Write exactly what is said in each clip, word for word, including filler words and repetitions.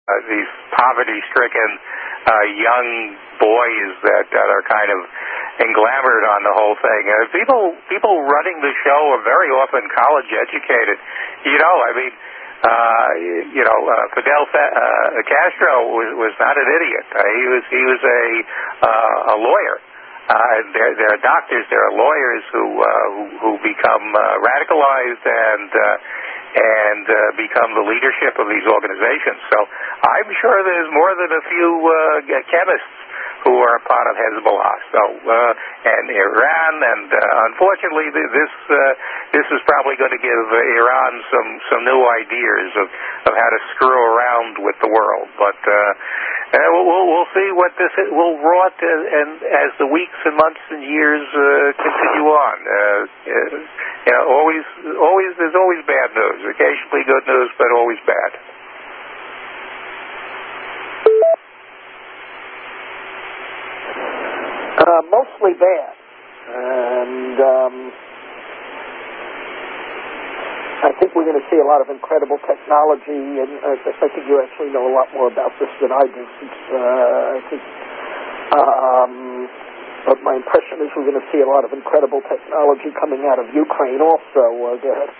these poverty-stricken uh, young boys that, that are kind of englamored on the whole thing. Uh, people people running the show are very often college-educated. You know, I mean, uh, you know, uh, Fidel Fa- uh, Castro was, was not an idiot. Uh, he was he was a uh, a lawyer. Uh, there, there are doctors, there are lawyers who uh, who, who become uh, radicalized and uh, and uh, become the leadership of these organizations. So I'm sure there's more than a few uh, chemists who are a part of Hezbollah. So uh, and Iran, and uh, unfortunately, this uh, this is probably going to give Iran some some new ideas of of how to screw around with the world. But uh, uh, we'll we'll see what this will wrought, and, and as the weeks and months and years uh, continue on. Uh, uh, you know, always always there's always bad news. Occasionally good news, but always bad. Uh, mostly bad, and um, I think we're going to see a lot of incredible technology, and uh, I think you actually know a lot more about this than I do, since uh, I think, um, but my impression is we're going to see a lot of incredible technology coming out of Ukraine also. Uh, go ahead.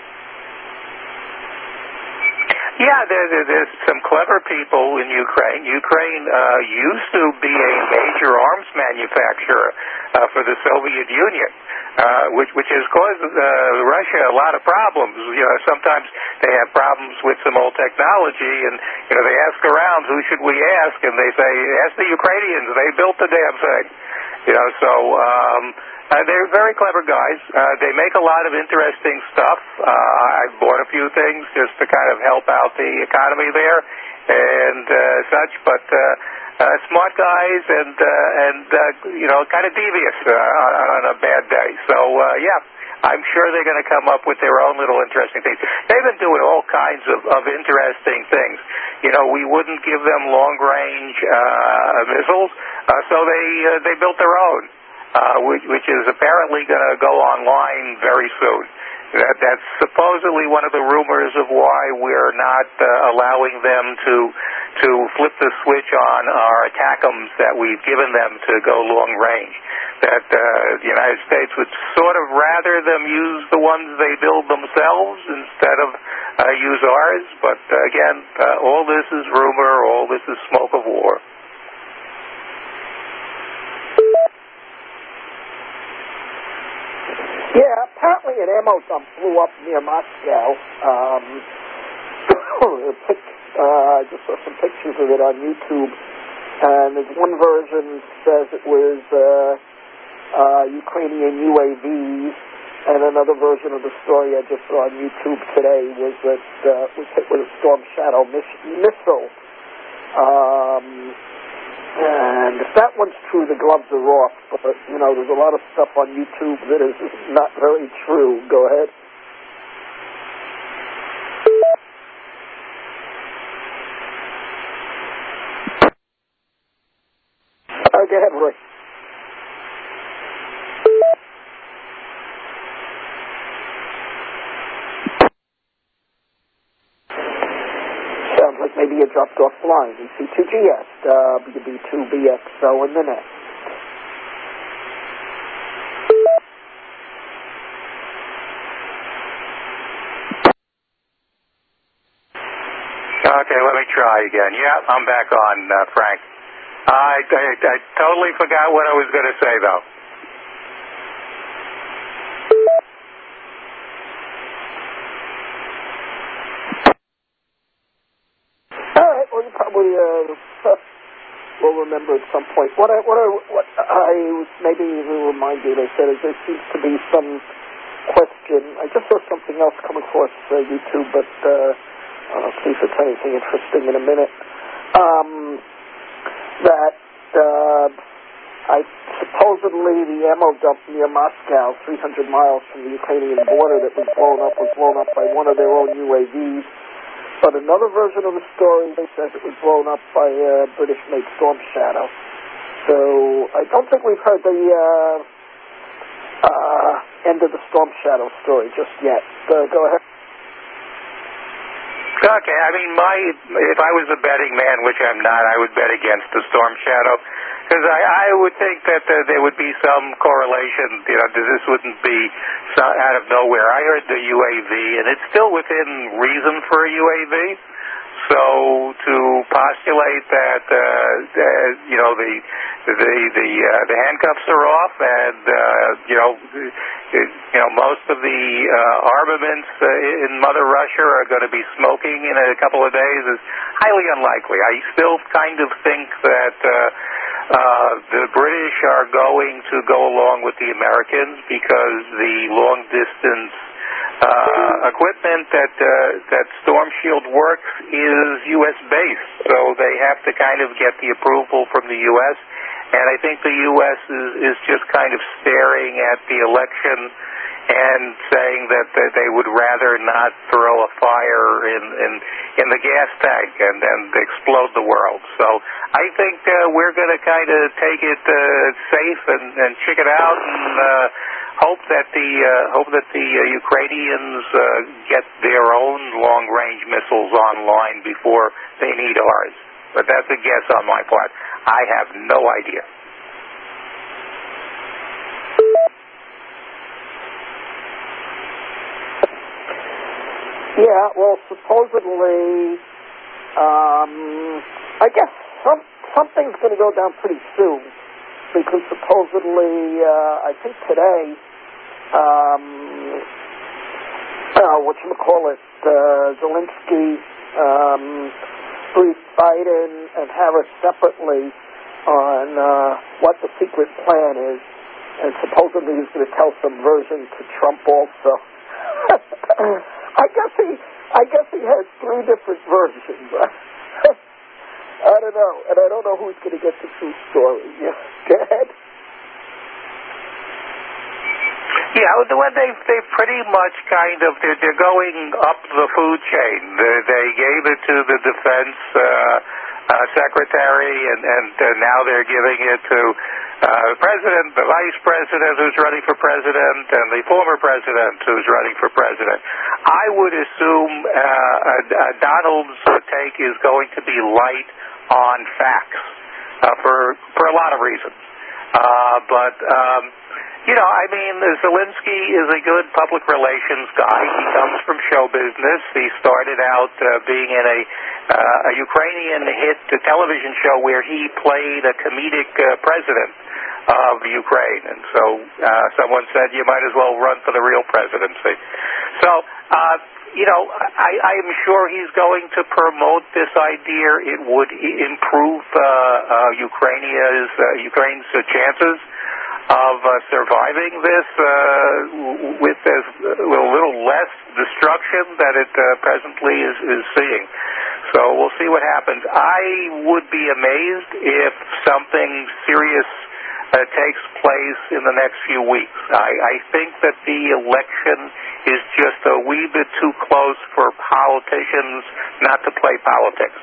Yeah, there, there, there's some clever people in Ukraine. Ukraine uh, used to be a major arms manufacturer uh, for the Soviet Union, uh, which, which has caused uh, Russia a lot of problems. You know, sometimes they have problems with some old technology, and you know they ask around, who should we ask? And they say, ask the Ukrainians. They built the damn thing. You know, so. Um, Uh, they're very clever guys. Uh, they make a lot of interesting stuff. Uh, I've bought a few things just to kind of help out the economy there and uh, such. But uh, uh, smart guys and uh, and uh, you know kind of devious uh, on, on a bad day. So uh, yeah, I'm sure they're going to come up with their own little interesting things. They've been doing all kinds of, of interesting things. You know, we wouldn't give them long-range uh, missiles, uh, so they uh, they built their own. Uh, which, which is apparently going to go online very soon. That, that's supposedly one of the rumors of why we're not uh, allowing them to to flip the switch on our ATACMS that we've given them to go long range. That uh, the United States would sort of rather them use the ones they build themselves instead of uh, use ours. But uh, again, uh, all this is rumor, all this is smoke of war. Yeah, apparently an ammo dump blew up near Moscow. Um, uh, I just saw some pictures of it on YouTube, and there's one version says it was uh, uh, Ukrainian U A Vs, and another version of the story I just saw on YouTube today was that uh, it was hit with a Storm Shadow miss- missile. Um, And if that one's true, the gloves are off. But, you know, there's a lot of stuff on YouTube that is not very true. Go ahead. Uh, go ahead, Rick. Sounds like maybe you dropped offline. E C two G S, W B two B X O in the net. Okay, let me try again. Yeah, I'm back on, uh, Frank. I, I, I totally forgot what I was going to say, though. All right. Well, you probably uh, will remember at some point. What I, what I, what I maybe will remind you. They said is there seems to be some question. I just saw something else come across uh, YouTube, but uh, I'll see if it's anything interesting in a minute. Um, that uh, I supposedly the ammo dump near Moscow, three hundred miles from the Ukrainian border, that was blown up was blown up by one of their own U A Vs. But another version of the story says it was blown up by a British-made Storm Shadow. So I don't think we've heard the uh, uh, end of the Storm Shadow story just yet. Uh, go ahead. Okay, I mean, my if I was a betting man, which I'm not, I would bet against the Storm Shadow, because I, I would think that uh, there would be some correlation. You know, this wouldn't be so out of nowhere. I heard the U A V, and it's still within reason for a U A V. So to postulate that, uh, uh, you know, the the the uh, the handcuffs are off, and uh, you know, it, you know, most of the uh, armaments uh, in Mother Russia are going to be smoking in a couple of days is highly unlikely. I still kind of think that uh, uh, the British are going to go along with the Americans because the long distance Uh, equipment that uh, that Storm Shield works is U S based, so they have to kind of get the approval from the U S, and I think the U S is, is just kind of staring at the election and saying that they would rather not throw a fire in in, in the gas tank and then explode the world. So I think uh, we're going to kind of take it uh, safe and, and check it out and uh, hope that the uh, hope that the uh, Ukrainians uh, get their own long-range missiles online before they need ours. But that's a guess on my part. I have no idea. Yeah, well, supposedly, um, I guess some something's going to go down pretty soon, because supposedly, uh, I think today, um, uh, whatchamacallit, uh, Zelensky um, briefed Biden and Harris separately on uh, what the secret plan is, and supposedly he's going to tell some version to Trump also. I guess he, I guess he has three different versions. I don't know, and I don't know who's going to get the true story. Yeah, go ahead. Yeah, well, they they pretty much kind of they're, they're going up the food chain. They, they gave it to the defense uh, uh, secretary, and and uh, now they're giving it to uh, the president, the vice president who's running for president, and the former president who's running for president. I would assume uh, uh, Donald's take is going to be light on facts uh, for for a lot of reasons, uh, but. Um, You know, I mean, Zelensky is a good public relations guy. He comes from show business. He started out uh, being in a, uh, a Ukrainian hit television show where he played a comedic uh, president of Ukraine. And so uh, someone said, you might as well run for the real presidency. So, uh, you know, I, I am sure he's going to promote this idea. It would improve uh, uh, Ukrainia's, uh, Ukraine's uh, chances of uh, surviving this uh, with as with a little less destruction that it uh, presently is, is seeing. So we'll see what happens. I would be amazed if something serious uh, takes place in the next few weeks. I, I think that the election is just a wee bit too close for politicians not to play politics.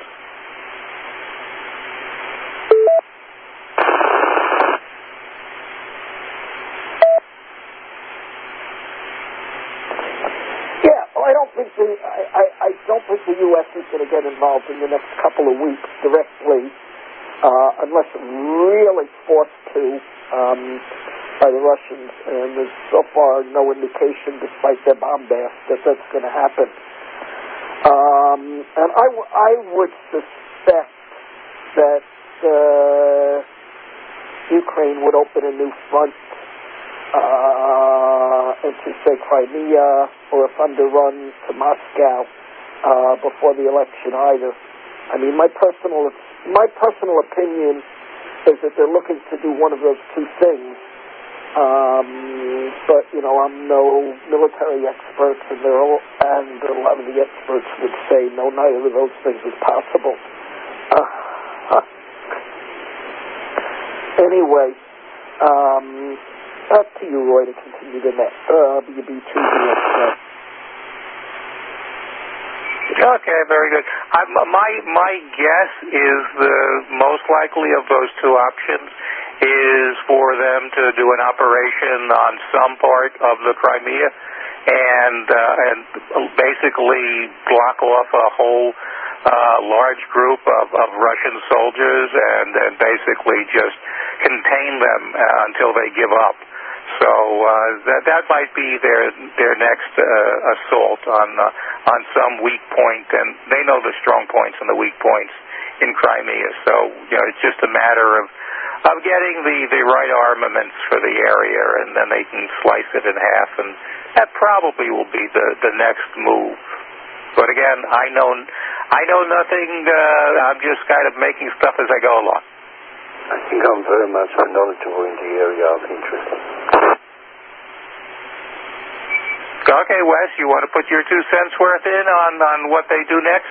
I don't think the I, I, I don't think the U S is going to get involved in the next couple of weeks directly, uh, unless really forced to um, by the Russians. And there's so far no indication, despite their bombast, that that's going to happen. Um, and I, w- I would suspect that uh, Ukraine would open a new front. Uh, into, say, Crimea, or if underrun to Moscow uh, before the election either. I mean, my personal my personal opinion is that they're looking to do one of those two things. Um, but, you know, I'm no military expert, and, they're all, and a lot of the experts would say, no, neither of those things is possible. Uh, anyway, um... Up to you, Roy, to continue the next uh, B B two. Okay, very good. I, my my guess is the most likely of those two options is for them to do an operation on some part of the Crimea and uh, and basically block off a whole uh, large group of, of Russian soldiers and, and basically just contain them uh, until they give up. So uh, that that might be their their next uh, assault on uh, on some weak point, and they know the strong points and the weak points in Crimea. So you know, it's just a matter of of getting the, the right armaments for the area, and then they can slice it in half, and that probably will be the, the next move. But again, I know I know nothing. Uh, I'm just kind of making stuff as I go along. I think I'm very much knowledgeable in the area of interest. Okay, Wes, you want to put your two cents worth in on, on what they do next?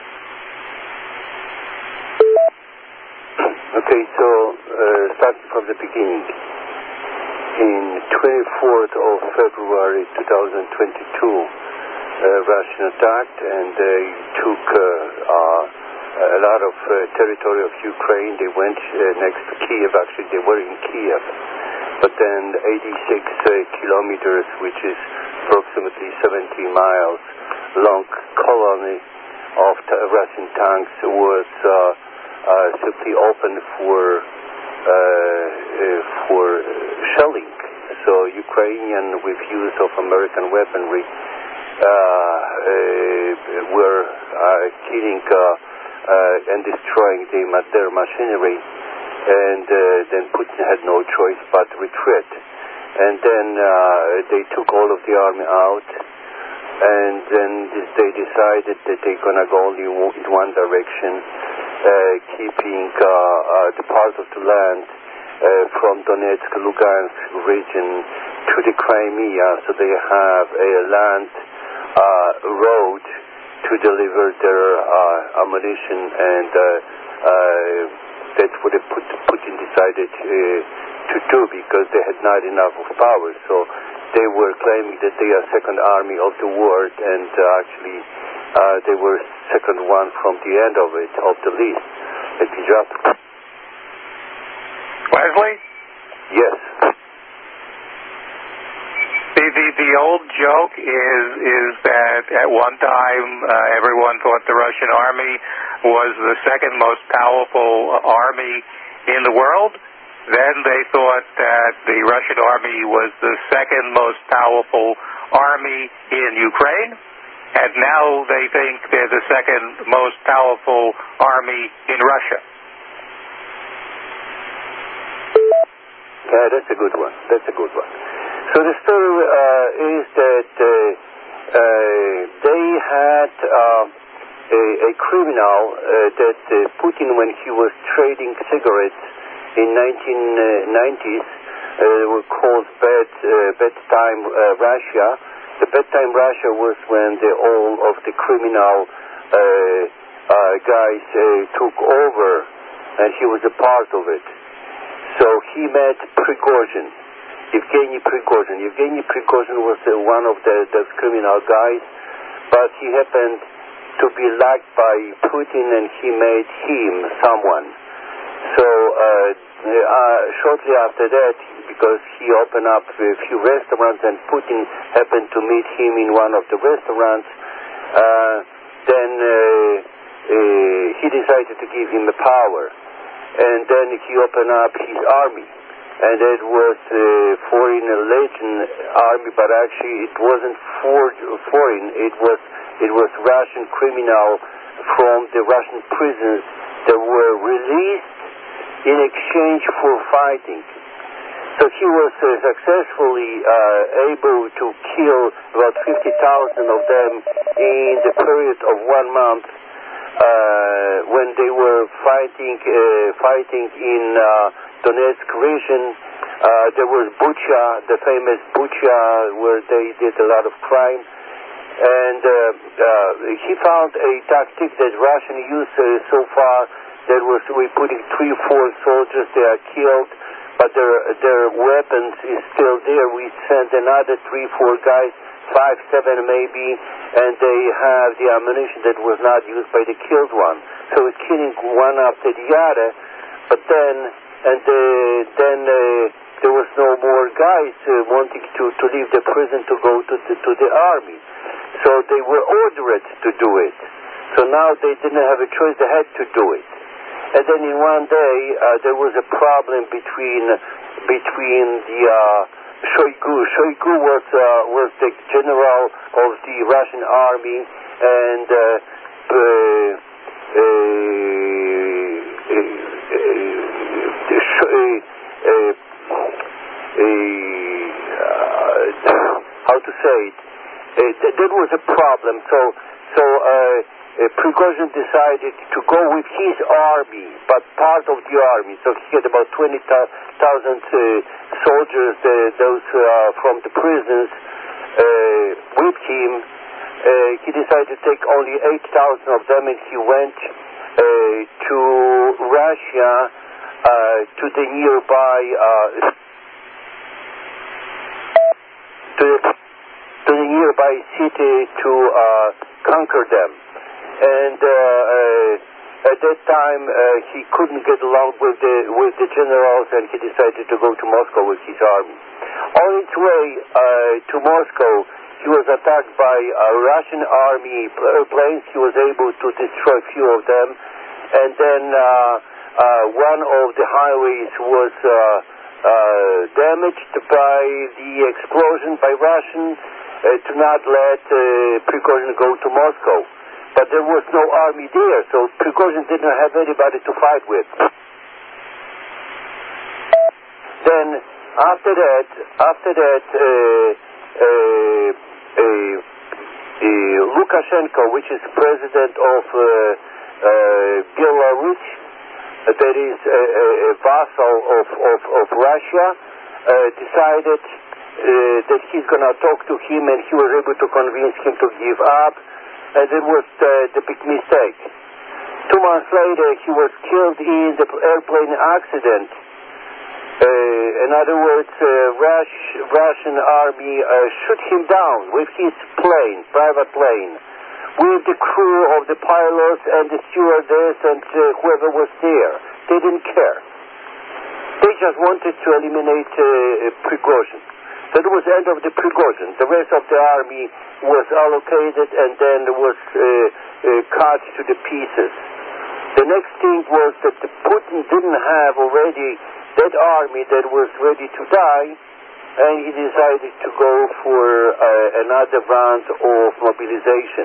Okay, so uh, starting from the beginning, in twenty-fourth of February twenty twenty-two, uh, Russia attacked and they took uh, uh, a lot of uh, territory of Ukraine. They went uh, next to Kiev. Actually, they were in Kiev. But then eighty-six uh, kilometers, which is approximately seventy miles long colony of t- Russian tanks was uh, uh, simply open for uh, uh, for shelling. So Ukrainian, with use of American weaponry, uh, uh, were uh, killing uh, uh, and destroying the, their machinery, and uh, then Putin had no choice but retreat. And then uh, they took all of the army out, and then they decided that they're going to go only in one direction, uh, keeping uh, uh, the part of the land uh, from Donetsk, Lugansk region to the Crimea, so they have a land uh, road to deliver their uh, ammunition, and uh, uh, that's what Putin decided uh, to do, because they had not enough of power. So they were claiming that they are second army of the world, and uh, actually uh, they were second one from the end of it, of the list. Let me drop. Wesley? Yes. The, the, the old joke is is that at one time uh, everyone thought the Russian army was the second most powerful army in the world. Then they thought that the Russian army was the second most powerful army in Ukraine, and now they think they're the second most powerful army in Russia. Yeah, that's a good one. That's a good one. So the story uh, is that uh, uh, they had uh, a, a criminal uh, that uh, Putin, when he was trading cigarettes in nineteen nineties, uh, were called bad, uh, bedtime uh, Russia. The bedtime Russia was when the, all of the criminal uh, uh, guys uh, took over, and he was a part of it. So he met Prigozhin, Evgeny Prigozhin. Evgeny Prigozhin was uh, one of the, the criminal guys, but he happened to be liked by Putin, and he made him someone. So uh, uh, shortly after that, because he opened up a few restaurants, and Putin happened to meet him in one of the restaurants, uh, then uh, uh, he decided to give him the power. And then he opened up his army. And it was a foreign legion army, but actually it wasn't for, foreign. It was it was Russian criminal from the Russian prisons that were released in exchange for fighting. So he was uh, successfully uh, able to kill about fifty thousand of them in the period of one month uh, when they were fighting uh, fighting in uh, Donetsk region. Uh, there was Bucha, the famous Bucha, where they did a lot of crime. And uh, uh, he found a tactic that Russian used uh, so far. That was we putting three, four soldiers, they are killed, but their their weapons is still there. We send another three, four guys, five, seven maybe, and they have the ammunition that was not used by the killed one. So it's killing one after the other, but then and uh, then uh, there was no more guys uh, wanting to, to leave the prison to go to the, to the army. So they were ordered to do it. So now they didn't have a choice, they had to do it. And then in one day, uh, there was a problem between between the uh, Shoigu. Shoigu was uh, was the general of the Russian army, and uh, uh, uh, uh, uh, uh, how to say it? Uh, th- there was a problem. So so. Uh, Uh, Prigozhin decided to go with his army, but part of the army. So he had about twenty thousand uh, soldiers, uh, those uh, from the prisons, uh, with him. Uh, he decided to take only eight thousand of them, and he went uh, to Russia, uh, to the nearby, uh, to, to the nearby city to uh, conquer them. And uh, uh, at that time, uh, he couldn't get along with the with the generals, and he decided to go to Moscow with his army. On its way uh, to Moscow, he was attacked by a Russian army planes. He was able to destroy a few of them, and then uh, uh, one of the highways was uh, uh, damaged by the explosion by Russians uh, to not let uh, Prigozhin go to Moscow. But there was no army there, so Prigozhin didn't have anybody to fight with. Then, after that, after that, uh, uh, uh, uh, Lukashenko, which is president of uh, uh, Belarus, uh, that is a, a vassal of, of, of Russia, uh, decided uh, that he's going to talk to him, and he was able to convince him to give up. And it was the, the big mistake. Two months later, he was killed in the airplane accident. Uh, in other words, uh, Rush, Russian army uh, shot him down with his plane, private plane, with the crew of the pilots and the stewardess and uh, whoever was there. They didn't care. They just wanted to eliminate uh, Prigozhin. So it was the end of the Prigozhin. The rest of the army was allocated and then was uh, uh, cut to the pieces. The next thing was that the Putin didn't have already that army that was ready to die, and he decided to go for uh, another round of mobilization.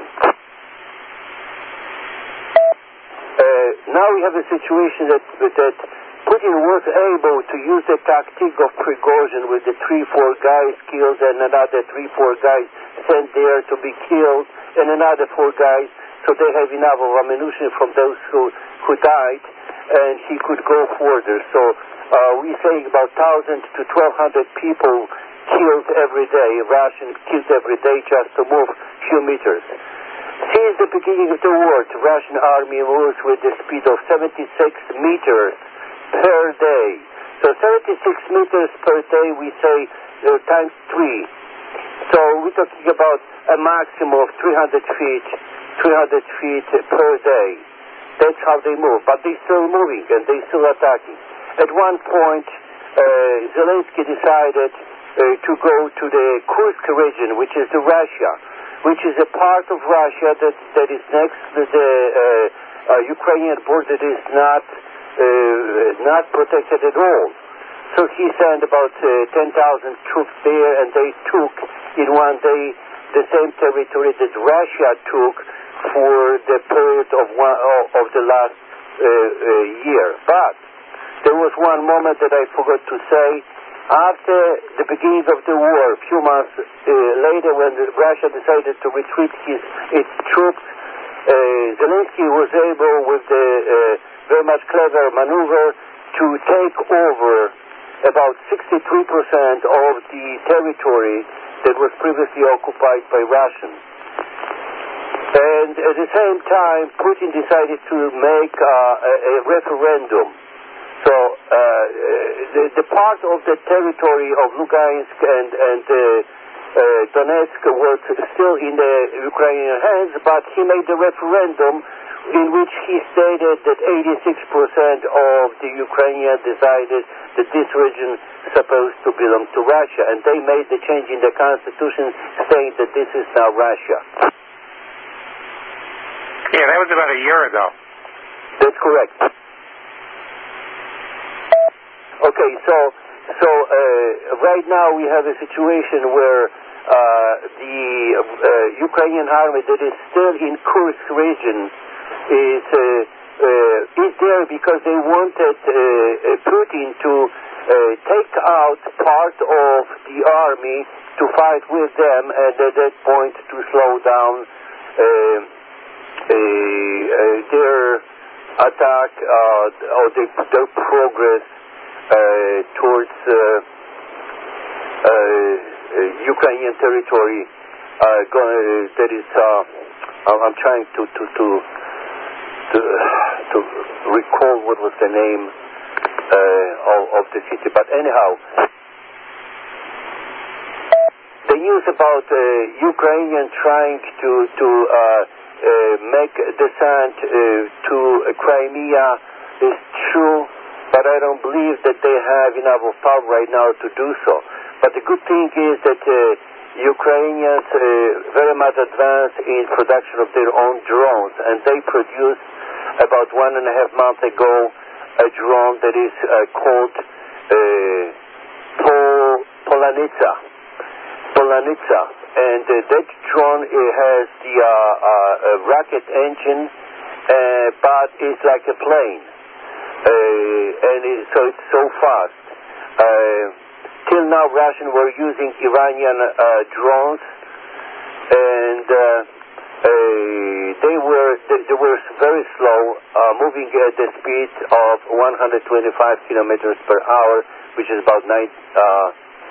Uh, now we have a situation that that Putin was able to use the tactic of Prigozhin with the three, four guys killed and another three, four guys sent there to be killed and another four guys, so they have enough of ammunition from those who, who died, and he could go further. So uh, we're saying about one thousand to twelve hundred people killed every day, Russians killed every day just to move few meters. Since the beginning of the war, the Russian army moves with the speed of seventy-six meters per day. So seventy-six meters per day, we say uh, times three. So we're talking about a maximum of three hundred feet, three hundred feet per day. That's how they move. But they're still moving and they're still attacking. At one point, uh, Zelensky decided uh, to go to the Kursk region, which is the Russia, which is a part of Russia that, that is next to the uh, uh, Ukrainian border, that is not Uh, not protected at all. So he sent about uh, ten thousand troops there, and they took in one day the same territory that Russia took for the period of one of the last uh, uh, year. But there was one moment that I forgot to say. After the beginning of the war, a few months uh, later, when Russia decided to retreat his its troops, uh, Zelensky was able, with the uh, very much clever maneuver, to take over about sixty-three percent of the territory that was previously occupied by Russians. And at the same time, Putin decided to make uh, a, a referendum. So uh, the, the part of the territory of Lugansk and, and uh, uh, Donetsk was still in the Ukrainian hands, but he made the referendum in which he stated that eighty-six percent of the Ukrainians decided that this region is supposed to belong to Russia, and they made the change in the constitution saying that this is now Russia. Yeah, that was about a year ago. That's correct. Okay, so so uh, right now we have a situation where uh, the uh, Ukrainian army that is still in Kursk region is uh, uh, is there because they wanted uh, Putin to uh, take out part of the army to fight with them, and at that point to slow down uh, uh, uh, their attack uh, or their, their progress uh, towards uh, uh, uh, Ukrainian territory. Uh, go- that is, uh, I'm trying to to to. To, to recall what was the name uh, of, of the city. But anyhow, the news about uh, Ukrainians trying to, to uh, uh, make descent uh, to Crimea is true, but I don't believe that they have enough of power right now to do so. But the good thing is that uh, Ukrainians uh, very much advanced in production of their own drones, and they produced about one and a half months ago a drone that is uh, called uh, Pol- Polanitsa. Polanitsa, and uh, that drone uh, has the uh, uh, rocket engine, uh, but it's like a plane, uh, and it, so it's so fast. Uh, till now, Russians were using Iranian uh, drones, and uh, uh, they were they, they were very slow, uh, moving at the speed of one hundred twenty-five kilometers per hour, which is about nine, uh,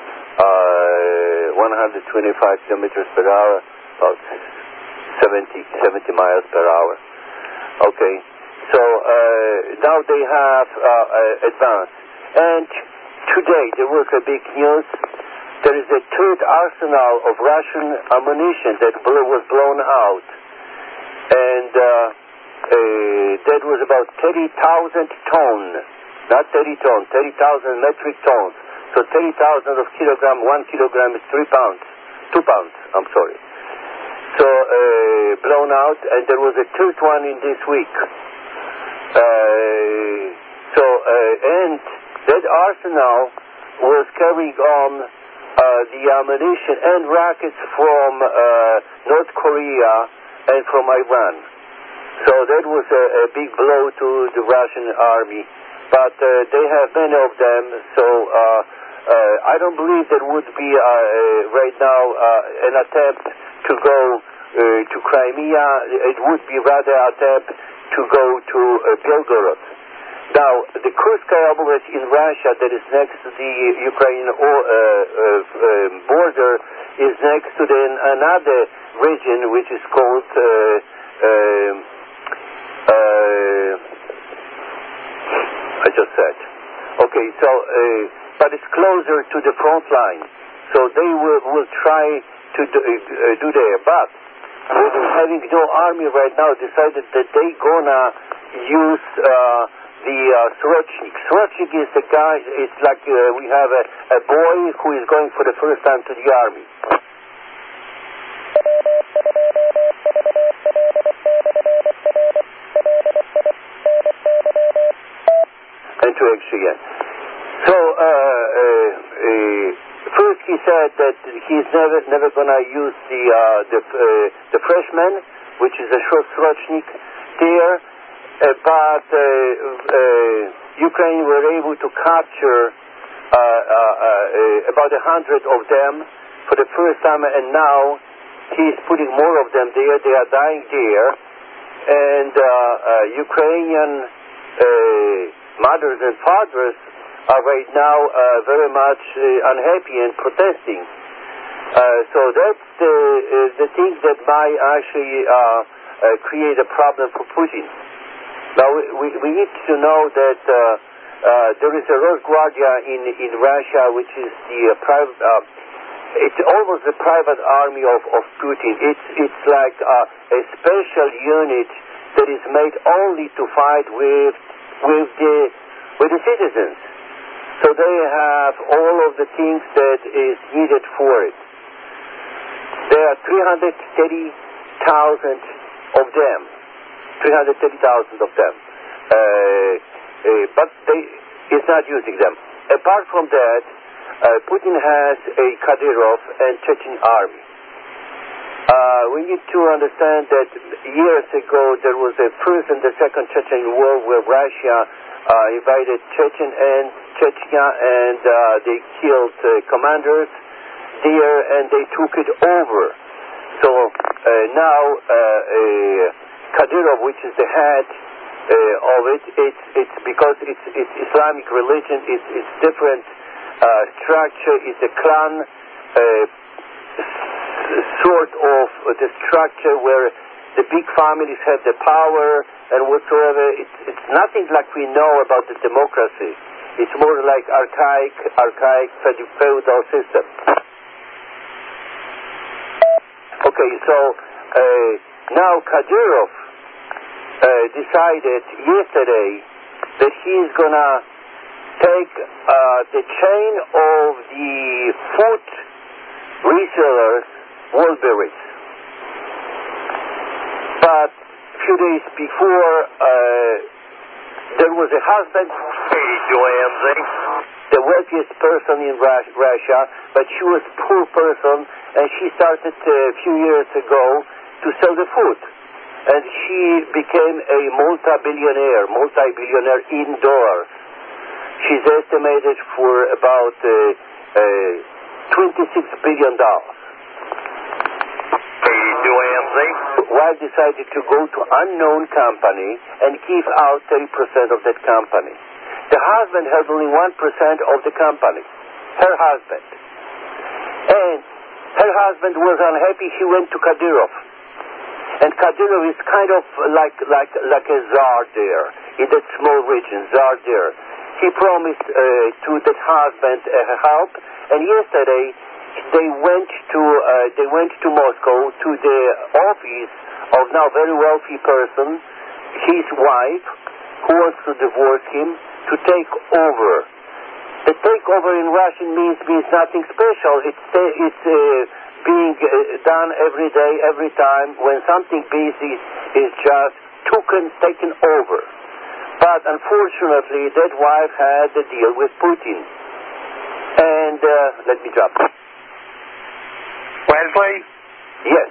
uh, one hundred twenty-five kilometers per hour, about seventy, seventy miles per hour. Okay, so uh, now they have uh, uh, advanced, and today there was a big news. There is a third arsenal of Russian ammunition that was blown out, and uh, uh, that was about thirty thousand tons, not thirty tons, thirty thousand metric tons. So thirty thousand of kilogram, one kilogram is three pounds, two pounds, I'm sorry. So uh, blown out, and there was a third one in this week. Uh, so, uh, and that arsenal was carrying on Uh, the ammunition and rockets from uh, North Korea and from Iran. So that was a, a big blow to the Russian army. But uh, they have many of them, so uh, uh, I don't believe there would be uh, uh, right now uh, an attempt to go uh, to Crimea. It would be rather an attempt to go to uh, Belgorod. Now, the Kurskaya Oblast in Russia that is next to the Ukrainian uh, uh, border is next to the, another region which is called uh, uh, uh, I just said. Okay, so, uh, but it's closer to the front line. So they will, will try to do, uh, do there. But having no army right now decided that they're gonna use uh, the uh, Srochnik. Srochnik is the guy, it's like uh, we have a, a boy who is going for the first time to the army. And to X again. So, uh, uh, uh, first he said that he's never never gonna use the uh, the uh, the freshman, which is a short Srochnik there. Uh, but uh, uh, Ukraine were able to capture uh, uh, uh, about a hundred of them for the first time, and now he's putting more of them there. They are dying there, and uh, uh, Ukrainian uh, mothers and fathers are right now uh, very much uh, unhappy and protesting. Uh, so that's the, uh, the thing that might actually uh, uh, create a problem for Putin. Now, we, we need to know that uh, uh, there is a Rosgvardia in, in Russia, which is the uh, private, uh, it's almost the private army of, of Putin. It's, it's like uh, a special unit that is made only to fight with with the with the citizens. So they have all of the things that is needed for it. There are three hundred thirty thousand of them. three hundred thirty thousand of them. Uh, uh, but they is not using them. Apart from that, uh, Putin has a Kadyrov and Chechen army. Uh, we need to understand that years ago there was a first and the second Chechen war where Russia uh, invaded Chechen and Chechnya, and uh, they killed uh, commanders there and they took it over. So uh, now uh, uh, Kadyrov, which is the head uh, of it, it's, it's because it's, it's Islamic religion, it's, it's different uh, structure, it's a clan uh, sort of the structure where the big families have the power and whatsoever. It's, it's nothing like we know about the democracy. It's more like archaic, archaic feudal system. Okay, so uh, now Kadyrov uh, decided yesterday that he is gonna take uh, the chain of the food resellers, Wildberries. But a few days before, uh, there was a husband, eighty-two A M Z, the wealthiest person in Russia, but she was a poor person, and she started uh, a few years ago to sell the food. And she became a multi-billionaire, multi-billionaire in dollars. She's estimated for about uh, uh, twenty-six billion dollars. eighty-two A M Z. Wife decided to go to unknown company and give out thirty percent of that company. The husband had only one percent of the company. Her husband. And her husband was unhappy. He went to Kadyrov. And Kadyrov is kind of like, like, like a czar there, in that small region, czar there. He promised uh, to that husband uh, help, and yesterday they went to uh, they went to Moscow to the office of now very wealthy person, his wife, who wants to divorce him, to take over. The takeover in Russian means means nothing special. It's it's uh, being uh, done every day, every time when something big is, is just taken taken over. But unfortunately, that wife had a deal with Putin. And uh, let me drop. Wesley? Yes.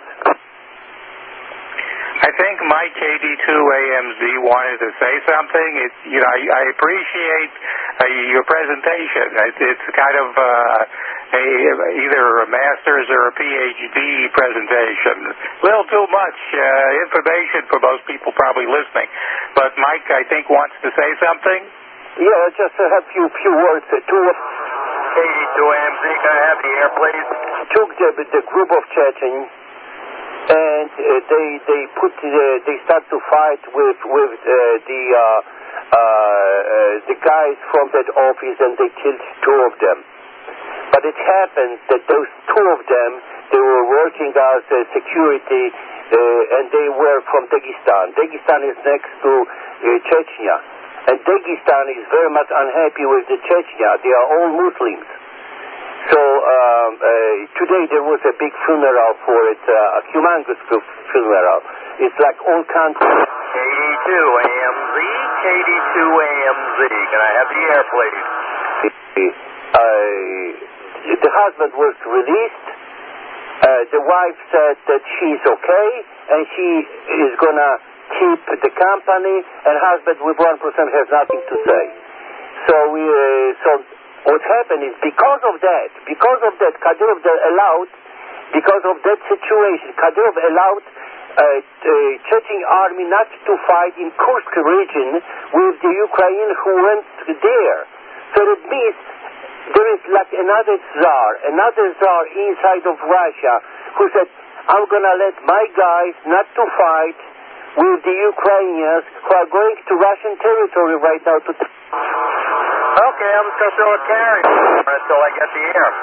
I think Mike K D two A M Z wanted to say something. It's, you know, I, I appreciate uh, your presentation. It, it's kind of uh, a, either a master's or a P H D presentation. A little too much uh, information for most people probably listening. But Mike, I think, wants to say something. Yeah, just a uh, few few words. Uh, two of K D two A M Z, can I have the air, please? Took the, the group of Chechens, and uh, they they put uh, they start to fight with with uh, the uh, uh, uh, the guys from that office, and they killed two of them. But it happened that those two of them, they were working as uh, security, uh, and they were from Dagestan. Dagestan is next to uh, Chechnya, and Dagestan is very much unhappy with the Chechnya. They are all Muslims. So um, uh, today there was a big funeral for it, uh, a humongous funeral. It's like all countries. K D two A M Z, K D two A M Z. Can I have the air, please? Uh, the husband was released. Uh, the wife said that she's okay, and she is going to keep the company, and husband with one percent has nothing to say. So we, uh, so what happened is because of that, because of that, Kadyrov allowed, because of that situation, Kadyrov allowed uh, the Chechen army not to fight in Kursk region with the Ukraine who went there. So that means there is like another czar, another czar inside of Russia who said, I'm going to let my guys not to fight with the Ukrainians who are going to Russian territory right now to... Okay, I'm just going to carry until I get the air.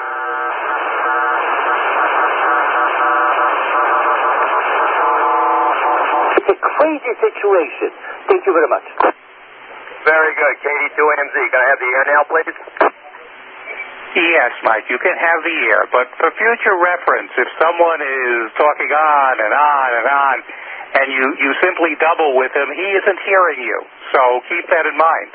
a crazy situation. Thank you very much. Very good. K D two A M Z. Can I have the air now, please? Yes, Mike, you can have the air, but for future reference, if someone is talking on and on and on, and you, you simply double with him, he isn't hearing you. So keep that in mind.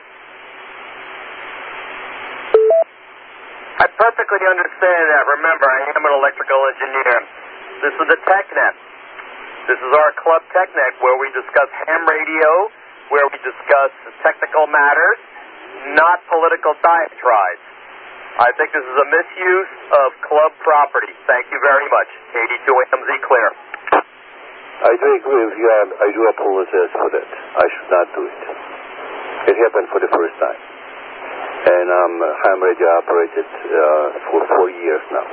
I perfectly understand that. Remember, I am an electrical engineer. This is the TechNet. This is our Club TechNet, where we discuss ham radio, where we discuss technical matters, not political diatribes. I think this is a misuse of club property. Thank you very much. K D two A M Z clear. I do agree with you. I do apologize for that. I should not do it. It happened for the first time. And I'm um, ham radio operated uh, for four years now.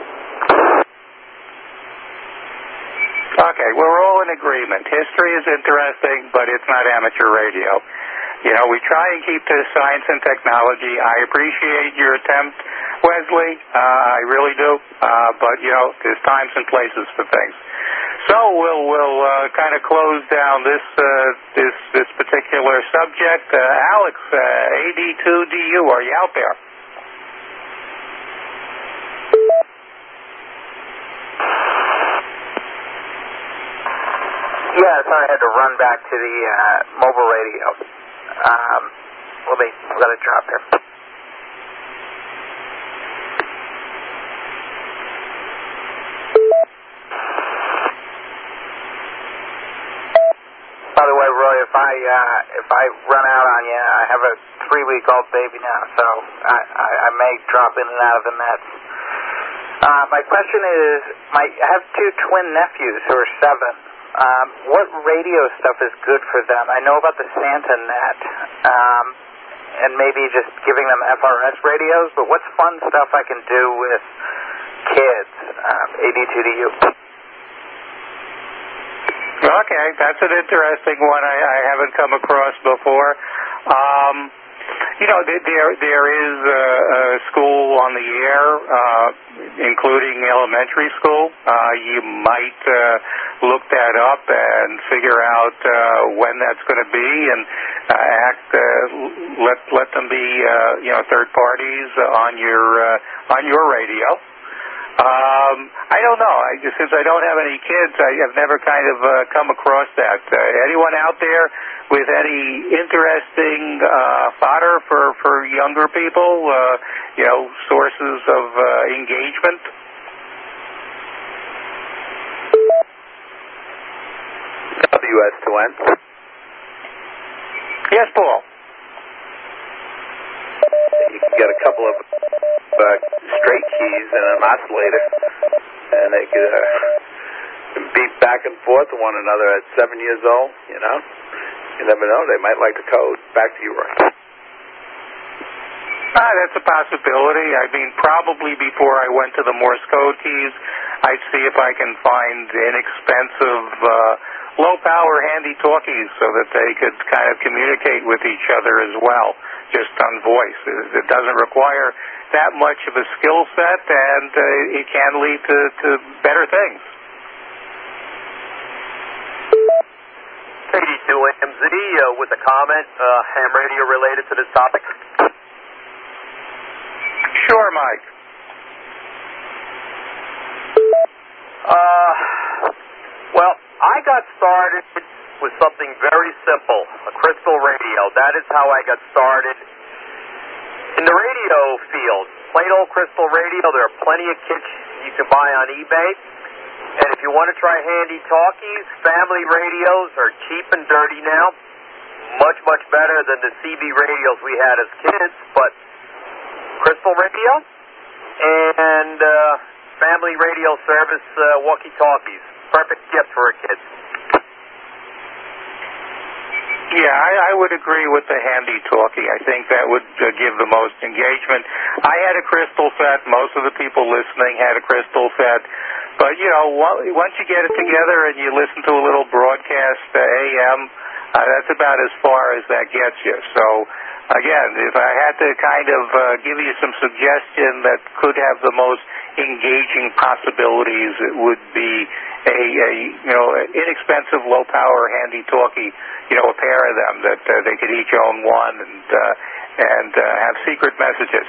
Okay, we're all in agreement. History is interesting, but it's not amateur radio. You know, we try and keep to science and technology. I appreciate your attempt, Wesley. Uh, I really do. Uh, but, you know, there's times and places for things. So we'll we'll uh, kind of close down this uh, this this particular subject. Uh, Alex, uh, A D two D U, are you out there? Yeah, sorry, I had to run back to the uh, mobile radio. Um, let me let it drop here. By the way, Roy, if I uh, if I run out on you, I have a three-week-old baby now, so I, I, I may drop in and out of the nets. Uh, my question is, my I have two twin nephews who are seven. Um, what radio stuff is good for them? I know about the Santa Net, um, and maybe just giving them F R S radios, but what's fun stuff I can do with kids? Um, A D two D U. Okay, that's an interesting one I, I haven't come across before. Um, you know, there there is a, a school on the air, uh, including elementary school. Uh, you might uh, look that up and figure out uh, when that's going to be, and uh, act. Uh, let let them be, uh, you know, third parties on your uh, on your radio. Um, I don't know. I, since I don't have any kids, I have never kind of uh, come across that. Uh, anyone out there with any interesting uh, fodder for, for younger people, uh, you know, sources of uh, engagement? W S two N. Yes, Paul. You can get a couple of uh, straight keys and an oscillator, and they could uh, beat back and forth to one another at seven years old, you know. You never know, they might like the code. Back to you, Roy. Ah, that's a possibility. I mean, probably before I went to the Morse code keys, I'd see if I can find inexpensive, uh, low-power handy-talkies so that they could kind of communicate with each other as well, just on voice. It doesn't require that much of a skill set, and uh, it can lead to, to better things. K D two A M Z uh, with a comment, uh, ham radio related to this topic. Sure, Mike. Uh, well, I got started with something very simple, a crystal radio. That is how I got started in the radio field. Plain old crystal radio. There are plenty of kits you can buy on eBay. And if you want to try handy talkies, family radios are cheap and dirty now. Much, much better than the C B radios we had as kids. But crystal radio and uh, family radio service uh, walkie-talkies. Perfect gift for a kid. Yeah, I, I would agree with the handy talkie. I think that would uh, give the most engagement. I had a crystal set. Most of the people listening had a crystal set. But, you know, once you get it together and you listen to a little broadcast uh, A M, uh, that's about as far as that gets you. So, again, if I had to kind of uh, give you some suggestion that could have the most engaging possibilities, it would be a, a you know inexpensive, low power, handy talkie, you know, a pair of them that uh, they could each own one and uh, and uh, have secret messages.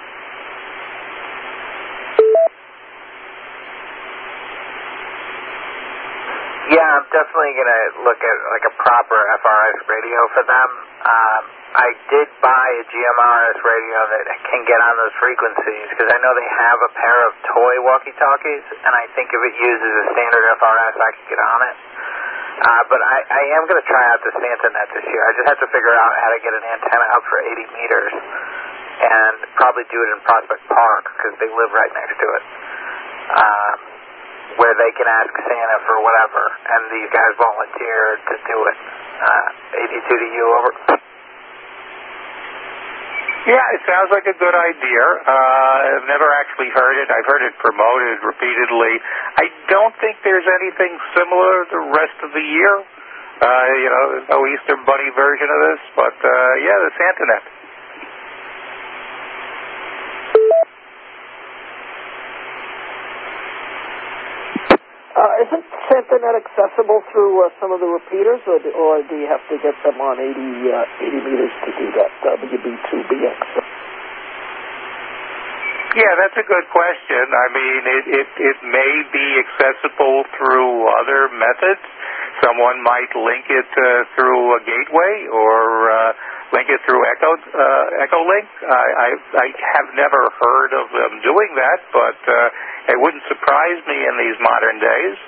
Yeah, I'm definitely going to look at like a proper F R S radio for them. Um, I did buy a G M R S radio that can get on those frequencies because I know they have a pair of toy walkie-talkies, and I think if it uses a standard F R S, I could get on it. Uh, but I, I am going to try out the SantaNet this year. I just have to figure out how to get an antenna out for eighty meters and probably do it in Prospect Park because they live right next to it. Um, where they can ask Santa for whatever, and these guys volunteer to do it. Uh, eighty-two to you, over. Yeah, it sounds like a good idea. Uh, I've never actually heard it. I've heard it promoted repeatedly. I don't think there's anything similar the rest of the year. Uh, you know, there's no Easter Bunny version of this, but uh, yeah, the SantaNet. Uh, isn't SantaNet accessible through uh, some of the repeaters, or do, or do you have to get them on eighty, uh, eighty meters to do that W B two B X? Yeah, that's a good question. I mean, it, it, it may be accessible through other methods. Someone might link it uh, through a gateway or uh, link it through Echo uh, EchoLink. I, I, I have never heard of them doing that, but uh, it wouldn't surprise me in these modern days.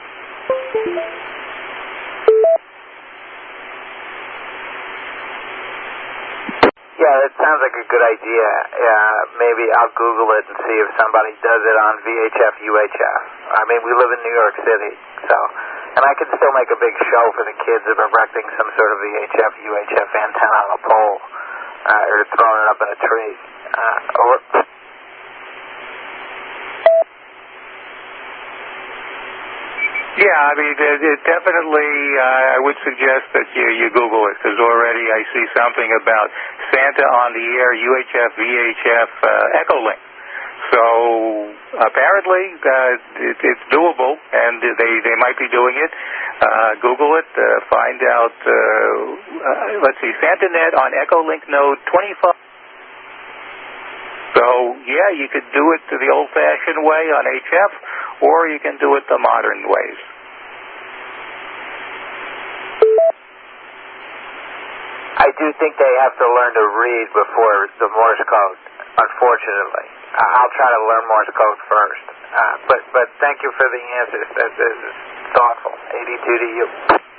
Yeah, that sounds like a good idea. Uh, maybe I'll Google it and see if somebody does it on V H F U H F. I mean, we live in New York City, so... And I can still make a big show for the kids of erecting some sort of V H F U H F antenna on a pole, uh, or throwing it up in a tree. Uh, or... Yeah, I mean, it, it definitely, uh, I would suggest that you, you Google it, because already I see something about Santa on the Air, U H F, V H F, uh, EchoLink. So apparently uh, it, it's doable, and they, they might be doing it. Uh, Google it, uh, find out, uh, uh, let's see, SantaNet on EchoLink node twenty-five. So, yeah, you could do it the old-fashioned way on H F, or you can do it the modern ways. I do think they have to learn to read before the Morse code, unfortunately. I'll try to learn Morse code first. Uh, but, but thank you for the answers. That is thoughtful. eighty-two to you.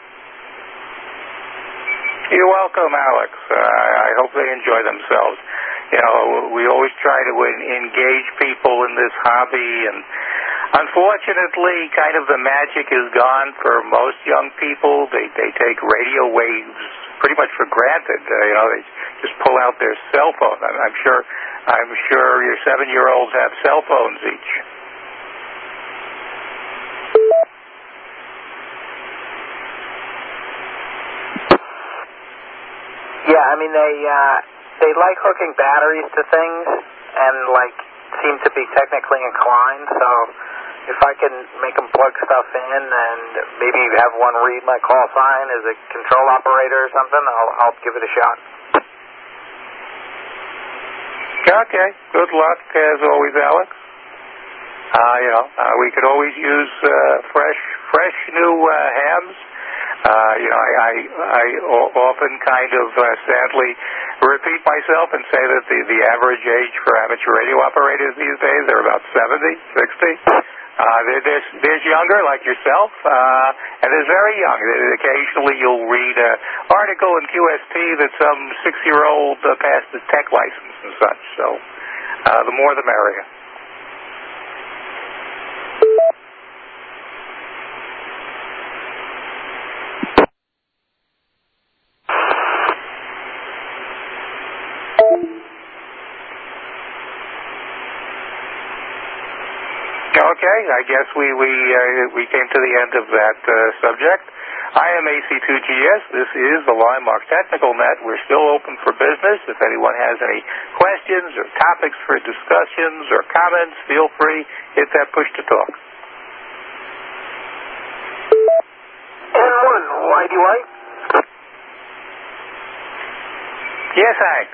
You're welcome, Alex. Uh, I hope they enjoy themselves. You know, we always try to engage people in this hobby, and unfortunately, kind of the magic is gone for most young people. They they take radio waves pretty much for granted. Uh, you know, they just pull out their cell phone. I'm, I'm sure, I'm sure your seven-year-olds have cell phones each. Yeah, I mean they uh, they like hooking batteries to things, and like seem to be technically inclined. So if I can make them plug stuff in, and maybe have one read my call sign as a control operator or something, I'll I'll give it a shot. Okay. Good luck as always, Alex. Uh, you know, uh, we could always use uh, fresh, fresh new uh, hams. Uh, you know, I, I, I often kind of uh, sadly repeat myself and say that the, the average age for amateur radio operators these days are about seventy, sixty. Uh, there, there's, there's younger, like yourself, uh, and there's very young. Occasionally you'll read an article in Q S T that some six-year-old uh, passed his tech license and such. So uh, the more the merrier. Okay, I guess we we uh, we came to the end of that uh, subject. I am A C two G S. This is the Linemark Technical Net. We're still open for business. If anyone has any questions or topics for discussions or comments, feel free. Hit that push to talk. why do I? Yes, Hank.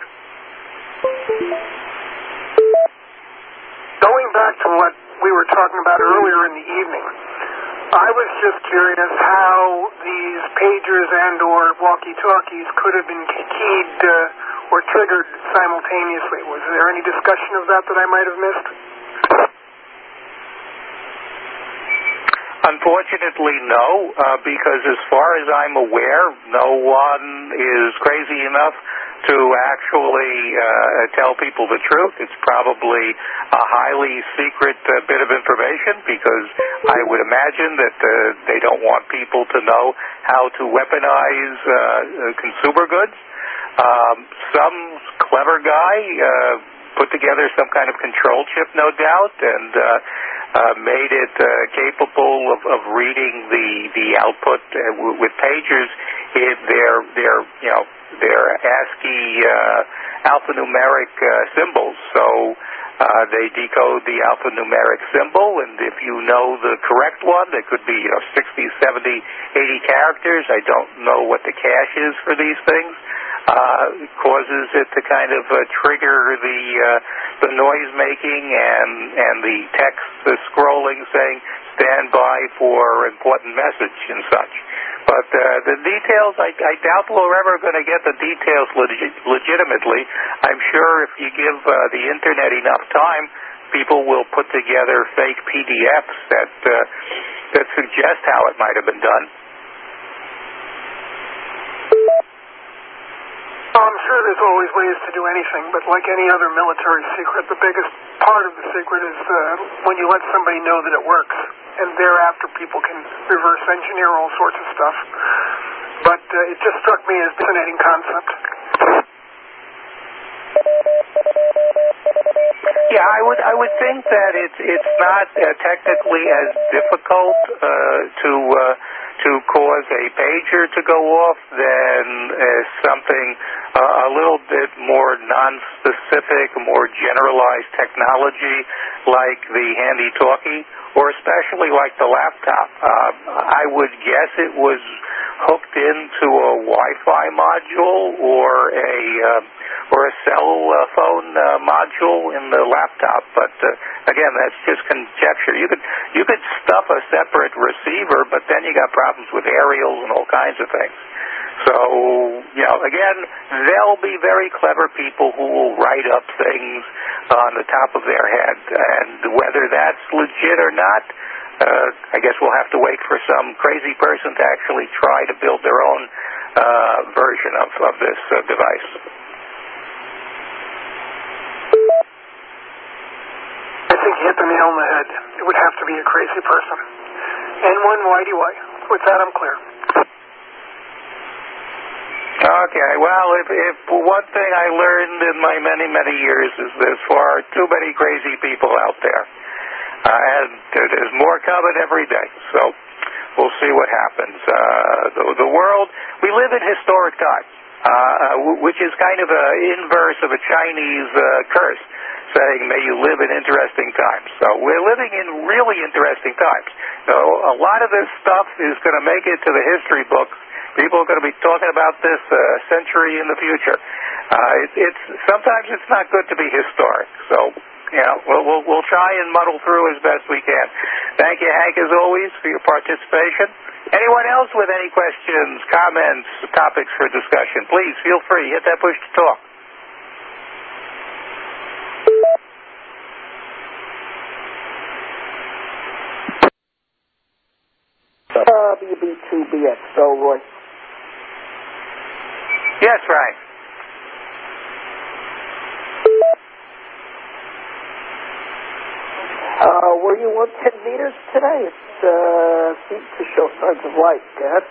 Going back to what we were talking about earlier in the evening, I was just curious how these pagers and or walkie-talkies could have been keyed uh, or triggered simultaneously. Was there any discussion of that that I might have missed? Unfortunately, no, uh, because as far as I'm aware, no one is crazy enough to actually uh, tell people the truth. It's probably a highly secret uh, bit of information, because I would imagine that uh, they don't want people to know how to weaponize uh, consumer goods. Um, some clever guy uh, put together some kind of control chip, no doubt, and uh, uh, made it uh, capable of, of reading the the output uh, w- with pagers in their their you know their ASCII uh, alphanumeric uh, symbols. So uh, they decode the alphanumeric symbol, and if you know the correct one, that could be you know sixty, seventy, eighty characters. I don't know what the cache is for these things. Uh, causes it to kind of uh, trigger the uh, the noise making and and the text the scrolling saying stand by for important message and such. But uh, the details, I, I doubt we're ever going to get the details legi- legitimately. I'm sure if you give uh, the internet enough time, people will put together fake P D Fs that uh, that suggest how it might have been done. I'm sure there's always ways to do anything, but like any other military secret, the biggest part of the secret is uh, when you let somebody know that it works, and thereafter people can reverse engineer all sorts of stuff. But uh, it just struck me as a fascinating concept. Yeah, I would I would think that it's it's not uh, technically as difficult uh, to uh, to cause a pager to go off than uh, something uh, a little bit more non-specific, more generalized technology like the handy-talkie, or especially like the laptop. Uh, I would guess it was hooked into a Wi-Fi module or a uh, or a cell uh, phone uh, module in the laptop. But uh, again, that's just conjecture. You could you could stuff a separate receiver, but then you got problems with aerials and all kinds of things. So, you know, again, there'll be very clever people who will write up things on the top of their head, and whether that's legit or not, uh, I guess we'll have to wait for some crazy person to actually try to build their own uh, version of, of this uh, device. I think you hit the nail on the head. It would have to be a crazy person. And one why-do-I. With that, I'm clear. Okay, well, if, if one thing I learned in my many, many years is there's far too many crazy people out there. Uh, and there's more coming every day. So we'll see what happens. Uh, the, the world, we live in historic times, uh, which is kind of an inverse of a Chinese uh, curse, saying, may you live in interesting times. So we're living in really interesting times. So a lot of this stuff is going to make it to the history books. People are going to be talking about this a uh, century in the future. Uh, it, it's sometimes it's not good to be historic. So, you know, we'll, we'll, we'll try and muddle through as best we can. Thank you, Hank, as always, for your participation. Anyone else with any questions, comments, topics for discussion, please feel free. Hit that push to talk. Uh, B B two B X, so Roy. Yes, Frank. Uh, were you on ten meters today? It uh, seemed to show signs of life. Go ahead.